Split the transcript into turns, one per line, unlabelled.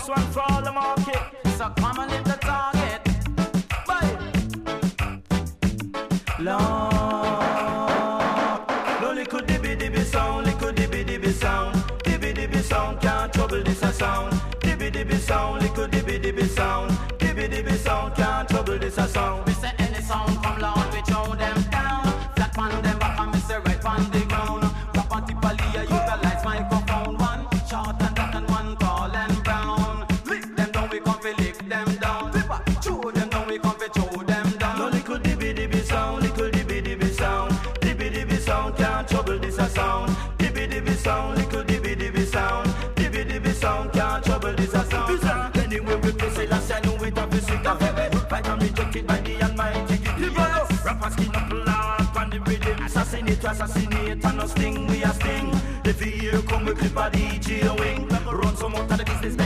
this one for all the market.
So come and hit the target.
Bye. Lord, no little dibby dibby sound, little dibby dibby sound. Dibby dibby sound can't trouble this a sound. Dibby dibby sound, little dibby dibby sound. Dibby dibby sound can't trouble this a sound.
We say any sound come Lord, we throw them down. Flat on them back and me say right on the ground. Property Palia utilize microphone. One short and dark and one tall and brown. Lick them down, we come fi lick them down. Throw them down, we come fi throw them down.
No little dibby dibby sound, little dibby dibby sound. Dibby dibby sound can't trouble this a sound. Dibby dibby sound, little dibby dibby sound. Dibby dibby sound can't trouble this a sound. Anyway we play say last I know it a physical. Fight and rejected by the Almighty. Rappers skin up loud on the rhythm. Assassinate and no sting, we a sting. If you hear come we clip a DJ wing. Run some out of the business.